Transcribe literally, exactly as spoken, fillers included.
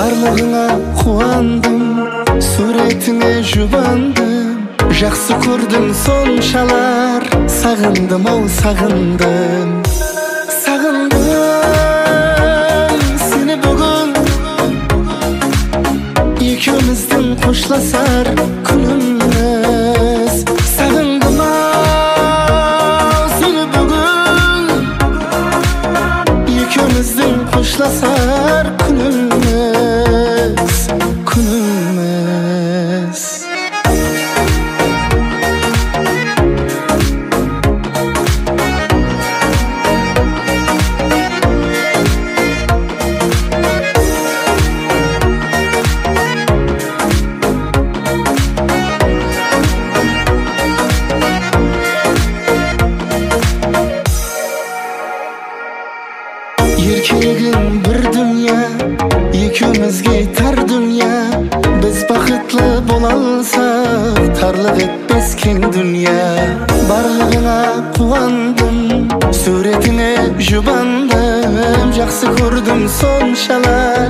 барлығыңа қуандым, суретіңе жұбандым, жақсы көрдім соншалар, сағындым, ау сағындым. Сағындым сені бүгін, екеуміздің қошласар күніміз. Сағындым ау сені бүгін, екеуміздің қошласар күніміз, күніміз. Еркегің бір дүния, екеумізге тар дүния. Біз бақытлы бола алсақ, тарлық етпес кең дүния. Барлығыңа қуандым, суретіңе жұбандым, жақсы көрдім соншалар,